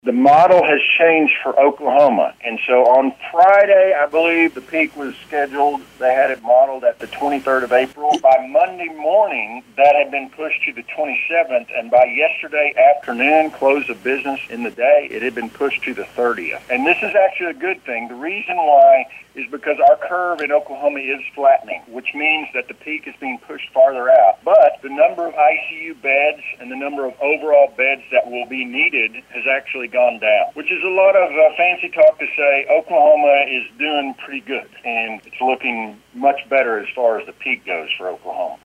The model has changed for Oklahoma. And so on Friday, I believe the peak was scheduled. They had it modeled at the 23rd of April. By Monday morning, that had been pushed to the 27th. And by yesterday afternoon, close of business in the day, it had been pushed to the 30th. And this is actually a good thing. The reason why is because our curve in Oklahoma is flattening, which means that the peak is being pushed farther out. But the number of ICU beds and the number of overall beds that will be needed has actually gone down, which is a lot of fancy talk to say Oklahoma is doing pretty good, and it's looking much better as far as the peak goes for Oklahoma.